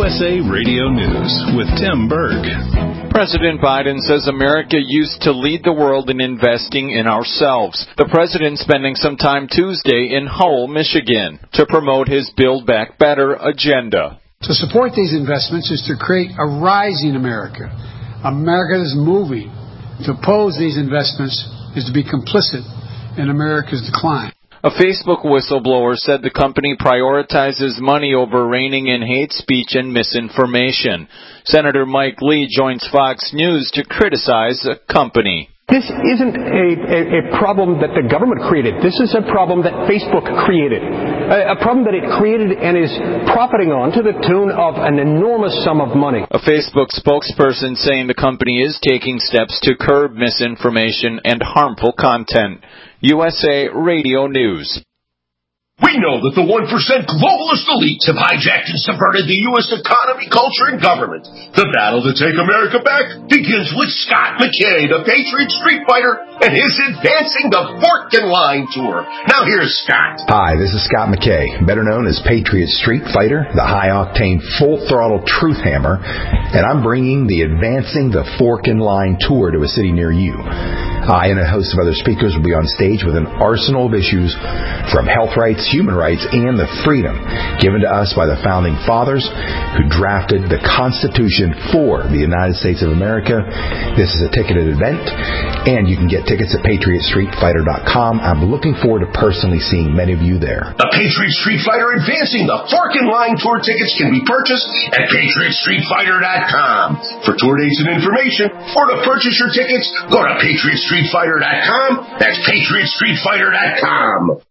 USA Radio News with Tim Berg. President Biden says America used to lead the world in investing in ourselves. The president spending some time Tuesday in Howell, Michigan, to promote his Build Back Better agenda. To support these investments is to create a rising America. America is moving. To oppose these investments is to be complicit in America's decline. A Facebook whistleblower said the company prioritizes money over reining in hate speech and misinformation. Senator Mike Lee joins Fox News to criticize the company. This isn't a problem that the government created. This is a problem that Facebook created. A problem that it created and is profiting on to the tune of an enormous sum of money. A Facebook spokesperson saying the company is taking steps to curb misinformation and harmful content. USA Radio News. We know that the 1% globalist elites have hijacked and subverted the U.S. economy, culture, and government. The battle to take America back begins with Scott McKay, the Patriot Street Fighter, and his Advancing the Fork and Line Tour. Now here's Scott. Hi, this is Scott McKay, better known as Patriot Street Fighter, the high-octane, full-throttle truth hammer, and I'm bringing the Advancing the Fork and Line Tour to a city near you. I and a host of other speakers will be on stage with an arsenal of issues from health rights, human rights, and the freedom given to us by the Founding Fathers who drafted the Constitution for the United States of America. This is a ticketed event, and you can get tickets at PatriotStreetFighter.com. I'm looking forward to personally seeing many of you there. The Patriot Street Fighter Advancing the Fork and Line Tour tickets can be purchased at PatriotStreetFighter.com. For tour dates and information, or to purchase your tickets, go to PatriotStreetFighter.com. That's PatriotStreetFighter.com.